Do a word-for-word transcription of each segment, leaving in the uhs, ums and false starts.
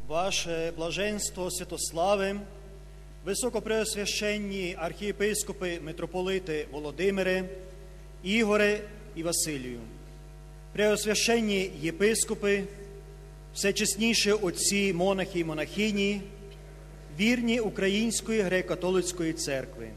Ваше блаженство Святославе, високопреосвященні архієпископи, митрополити Володимире, Ігоре і Василію, преосвященні єпископи, всечесніші отці, монахи і монахині, вірні Української греко-католицької церкви.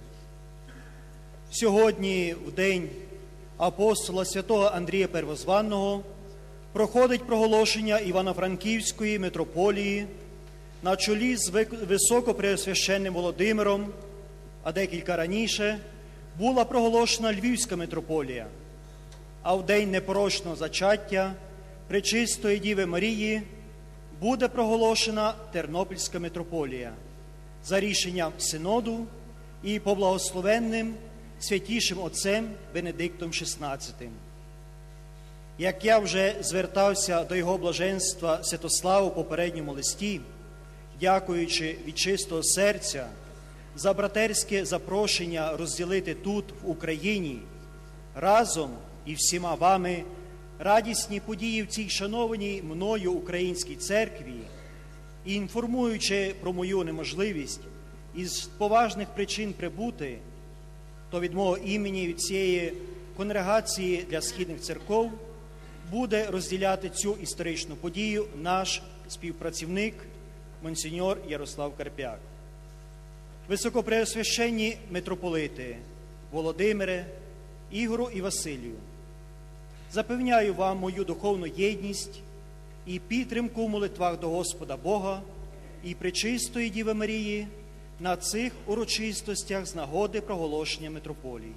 Сьогодні, в день апостола святого Андрія Первозванного, проходить проголошення Івано-Франківської митрополії на чолі з високопреосвященним Володимиром, а декілька раніше була проголошена Львівська митрополія, а в день непорочного зачаття Пречистої Діви Марії буде проголошена Тернопільська митрополія за рішенням Синоду і поблагословенним святішим отцем Бенедиктом шістнадцятим. Як я вже звертався до його блаженства Святослава у попередньому листі, дякуючи від чистого серця за братерське запрошення розділити тут, в Україні, разом і всіма вами радісні події в цій шанованій мною українській церкві, і інформуючи про мою неможливість із поважних причин прибути, то від мого імені, від цієї конгрегації для східних церков, буде розділяти цю історичну подію наш співпрацівник монсеньор Ярослав Карп'як. Високопреосвященні митрополити Володимире, Ігору і Василію, запевняю вам мою духовну єдність і підтримку в молитвах до Господа Бога і Пречистої Діви Марії на цих урочистостях з нагоди проголошення митрополії.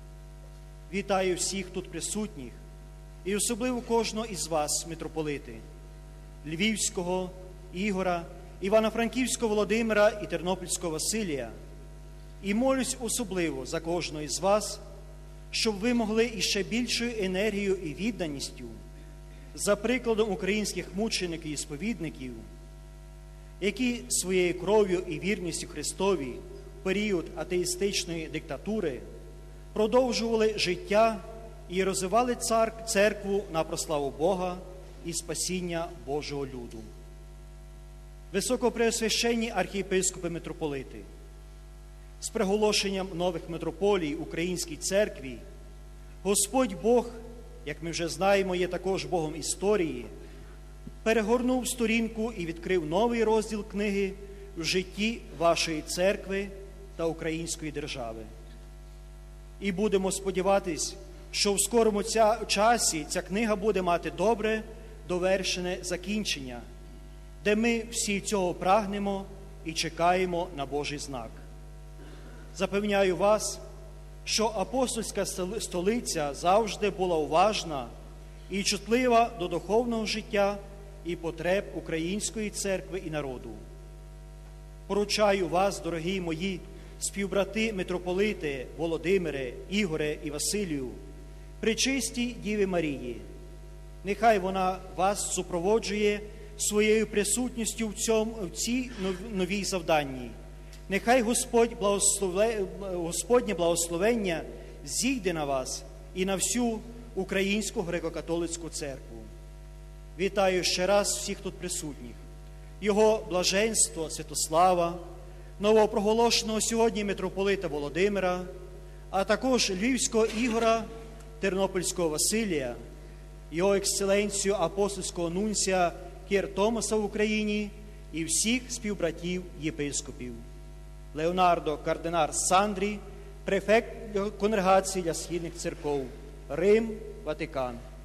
Вітаю всіх тут присутніх і особливо кожного із вас, митрополити, Львівського Ігора, Івано-Франківського Володимира і Тернопільського Василія. І молюсь особливо за кожного із вас, щоб ви могли іще більшою енергією і відданістю, за прикладом українських мучеників і сповідників, які своєю кров'ю і вірністю Христові в період атеїстичної диктатури продовжували життя і розвивали церкву на прославу Бога і спасіння Божого люду. Високопреосвященні архієпископи митрополити, з приголошенням нових митрополій Українській церкві, Господь Бог, як ми вже знаємо, є також Богом історії, перегорнув сторінку і відкрив новий розділ книги в житті вашої церкви та української держави. І будемо сподіватись, що в скорому ця, часі ця книга буде мати добре довершене закінчення, де ми всі цього прагнемо і чекаємо на Божий знак. Запевняю вас, що апостольська столиця завжди була уважна і чутлива до духовного життя і потреб української церкви і народу. Поручаю вас, дорогі мої співбрати митрополити Володимире, Ігоре і Василію, Пречистій Діві Марії. Нехай вона вас супроводжує своєю присутністю в, цьому, в цій новій завданні. Нехай Господь благослове, Господнє благословення зійде на вас і на всю Українську греко-католицьку церкву. Вітаю ще раз всіх тут присутніх. Його блаженство Святослава, новопроголошеного сьогодні митрополита Володимира, а також Львівського Ігора, Тернопільського Василія, його екселенцію апостольського нунція Кір Томаса в Україні і всіх співбратів єпископів. Леонардо Кардинар Сандрі, префект конгрегації для східних церков, Рим, Ватикан.